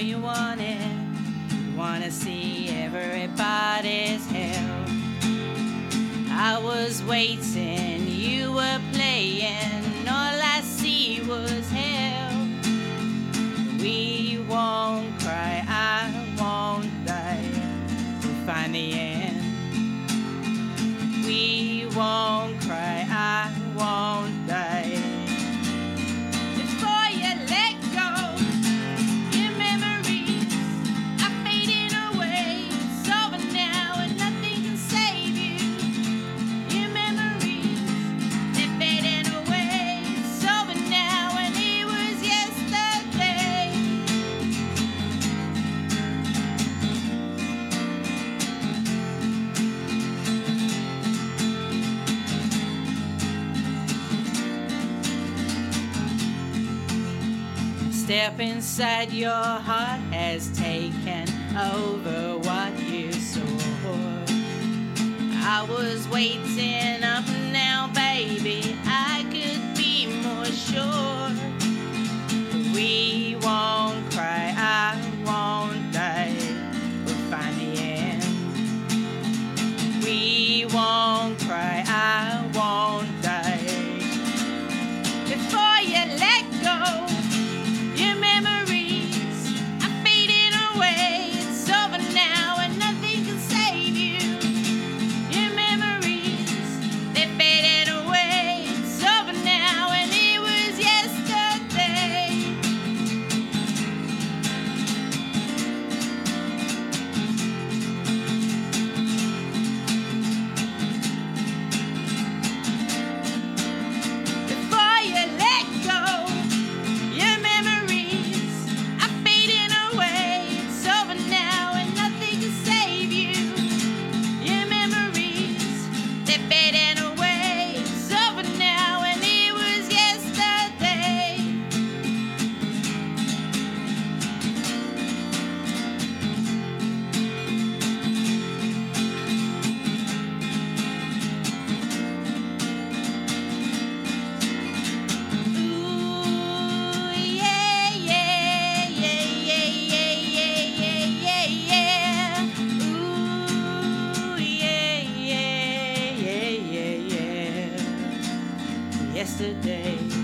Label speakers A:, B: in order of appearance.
A: you want it. Wanna see everybody's hell. I was waiting, you were playing, all I see was hell. We won't cry, I won't die, we'll find the end. We won't cry, I won't die. Before you let go, your memories are fading away. It's over now and nothing can save you. Your memories, they're fading away. It's over now and it was yesterday. Step inside, your heart has taken over what you saw. I was waiting up now, baby, I could be more sure. We won't cry, I won't die, we'll find the end. We won't cry, I won't die. Before you let go, your memories are fading away. It's over now and nothing can save you. Your memories, they're fading away. It's over now and it was yesterday. Before you let go, your memories are fading away. It's over now and nothing can save you. Your memories, they're fading away. It's over now and it was yesterday. Ooh, yeah, yeah, yeah, yeah, yeah, yeah, yeah, yeah. Ooh, yeah, yeah, yeah, yeah, yeah. Yesterday.